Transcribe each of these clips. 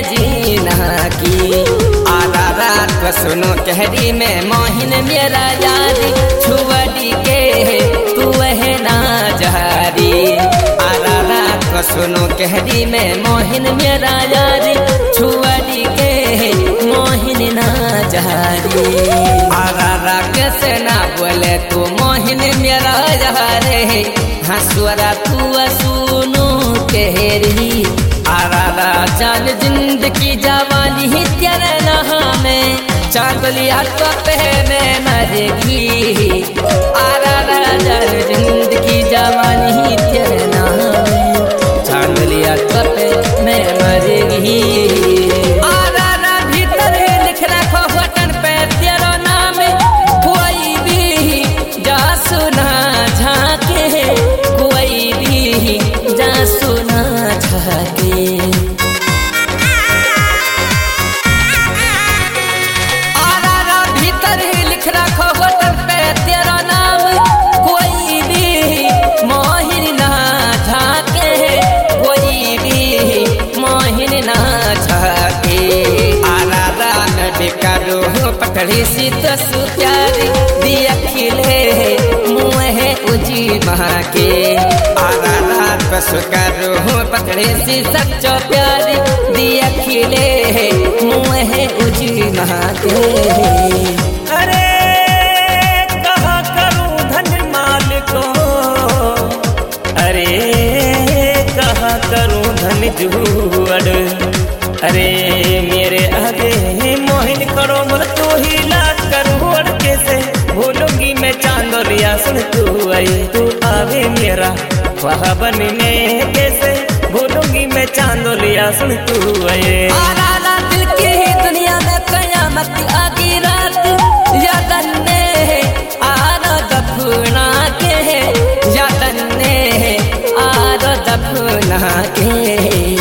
जीना की। आरा रात को सुनो कहरी में मोहिन मेरा यारी, छुवड़ी के तू है ना जहारी। आरा रात को सुनो कहरी में मोहिन मेरा यारी, छुवड़ी के मोहिन ना जहारी। आरा रात से ना बोले तू मोहिन मेरा जहारे, हंसुरा तू सुनो कहरी। आरा जान जिंदगी जवानी ही तेरे नहा में, चांदलिया तो पे में मरेगी। आरा जान जिंदगी जवानी ही तेरे नहा में, चांदलिया तो पे में मरेगी। आरा भीतर लिख रखो बटन पे तेरा नाम, कोई भी जा सुना झाके, कोई भी जा सुना झाके। आरा भीतर लिख रखो बटन पे तेरा नाम, कोई भी मोहिन ना झाके, कोई भी मोहिन ना झाके। आरा न करो पकड़ी सी तसु प्यारी, दिया खिले मुँह उजी महा के। आरा रात पसु करो पकड़े सी सच्चो प्यारी, दिया खिले मुँह उजी महा के। अरे कहा करूं धन माल को, अरे कहा करूं धन जुअड़। अरे मेरे आगे मोहिन करो मोर तू ही लाज करूं अड़के से, भूलूंगी मैं चांदोलिया सुन तू आई। तू आवे मेरा वह बनने कैसे, भूलूंगी मैं चांदोलिया सुन तू आए। आरा दिल की दुनिया में कयामत आगी रात, यादन ने आरा दफना के, यादन ने आरा दफना के।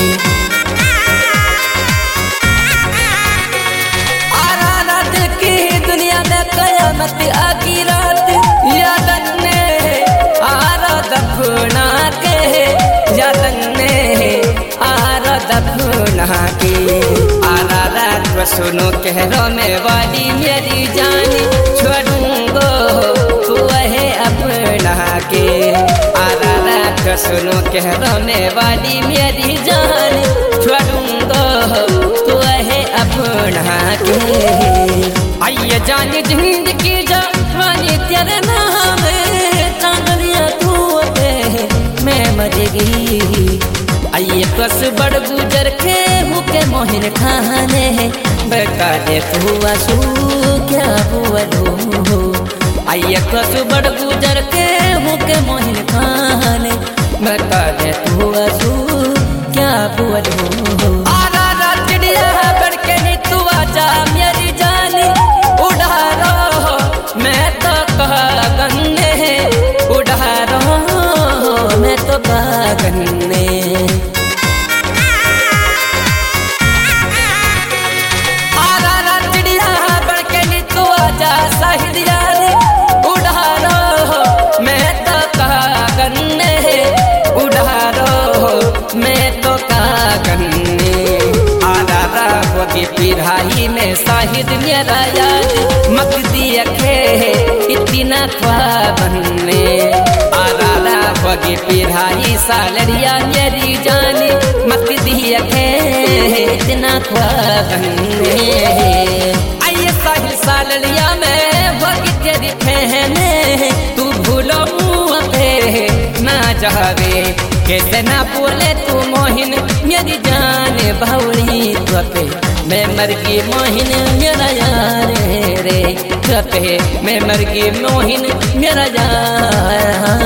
कयामत आगी रात, यादन ने आरा दफना के, यादन ने आरा दफना के। आरा रात को सुनो कहरो में वाली मेरी जानी, छोड़ूंगो तू है अपना के। आरा रात को सुनो कहरो में वाली मेरी जानी, छोड़ूंगो तू है अपना के। आइए जानी जिंदगी जवानी तेरे नाम, चांदलिया तू पे मैं मरेगी। आइए कस बड़ गुजर के मुके मोहिन खाने, बेटा दे तू आंसू क्या बोलूं। आइए कस बड़ गुजर के मुके मोहिन खाने, बेटा दे तू आंसू क्या बोलूं। आरा चिड़िया बन के नी तू आजा मेरी जानी, उड़ा रहो मैं तो कागन में, उड़ा रहो मैं तो कागन में। आरा चिड़िया बन के नी तू आजा साहिदिया, उड़ा रहो मैं तो कागन में, उड़ा रहो मैं तो कागन में। आरा होगी पिराही में साहिद मेरा याद, मत दिया खे इतना ख्वाबन में। आरा होगी पिराही सालरिया मेरी जानी, मत दिया खे इतना ख्वाबन में। आइए साहिल सालरिया में होगी तेरी फहने, तू भूलो मुँह पे ना जावे, कैसे ना बोले तू मोहिन मेरी जान बावली। पे मैं मर गई मोहिन मेरा यार रे, पे मैं मर गई मोहिन मेरा यार।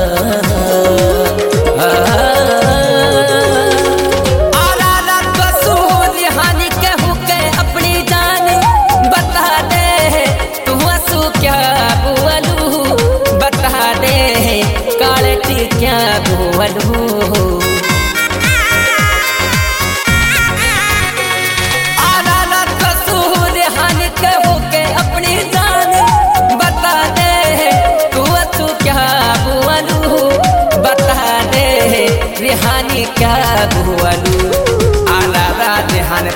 आरा कसूर हानि कहूँ के अपनी जान, बता दे तू आंसू क्या बोलू, बता दे काले क्या बोलू। रिहानी क्या बुआलू, आला रात रिहान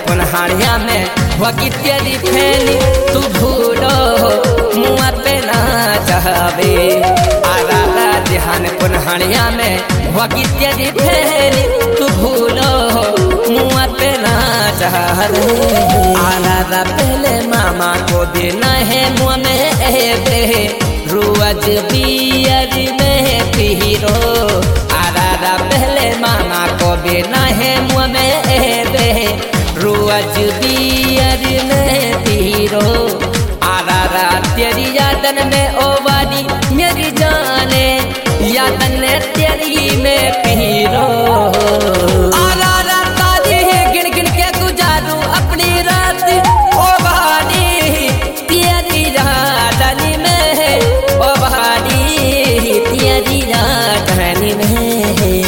वगित्यरी फैली तू भूलो मुआ पे ना चाहवे आरा ध्यान पुनहनिया में वगित्यरी फैली तू भूलो मुआ पे ना चाहवे आरा पहले मामा को देना है मुआ में एबे रुआज बियरी में पीरो आरा पहले मामा को देना है मुआ में एबे रुआज बियरी में पीरो आरा तेरी यादन में ओ वाली मेरी जाने यादन तेरी में पीरो आरा ताजी गिन गिन के गुजारू अपनी रात ओ वाली तेरी यादन में ओ वाली तेरी यादन में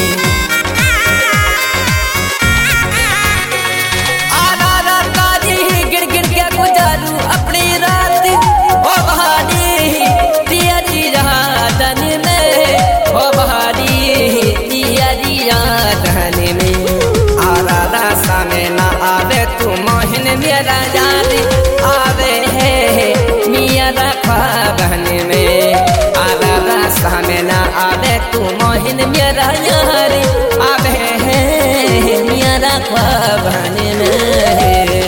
तू मोहन मेरा याद आवे है मिया रखा बहन में आरा सामने ना आवे तू मोहन मेरा यार आवे है मिया रखा बहन में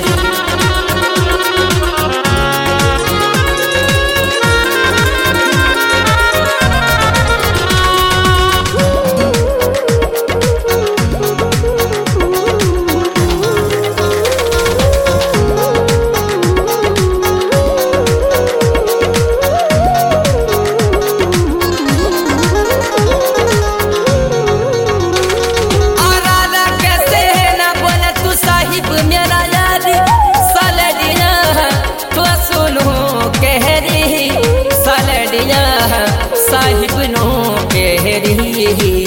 साहिब नो कहरी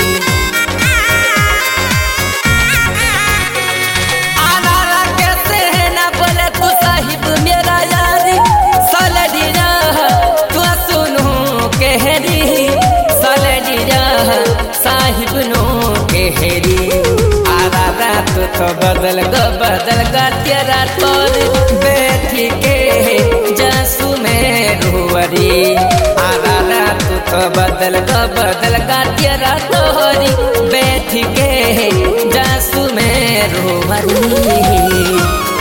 आरा कैसे है ना बोले तू साहिब मेरा यार सलडिया तू सुनो कहरी सलडिया साहिब नो कहरी आरा तो बदल गा तेरा तोर बैठी के जसू में रुवरी आरा तो बदल गा तेरा तोरी बैठ के जासू में रोवरी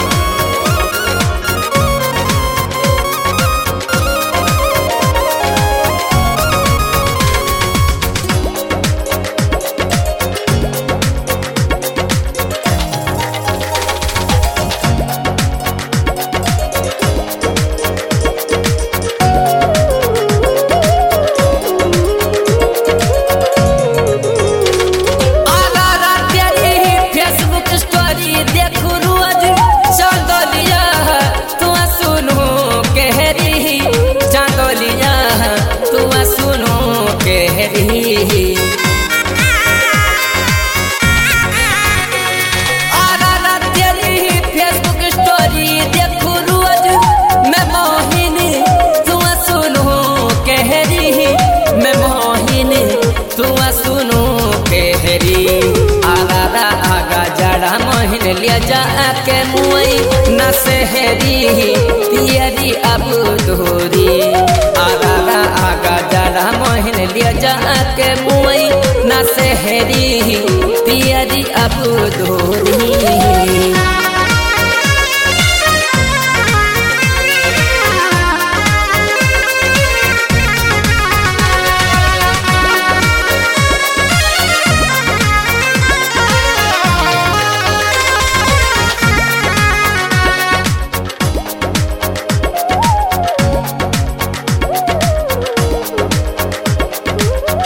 लिया जा के मुई न सहरी तियरी अब दोरी आगा आगा जरा मोहन लिया जा के मुई न सहरी तियरी अब दोरी।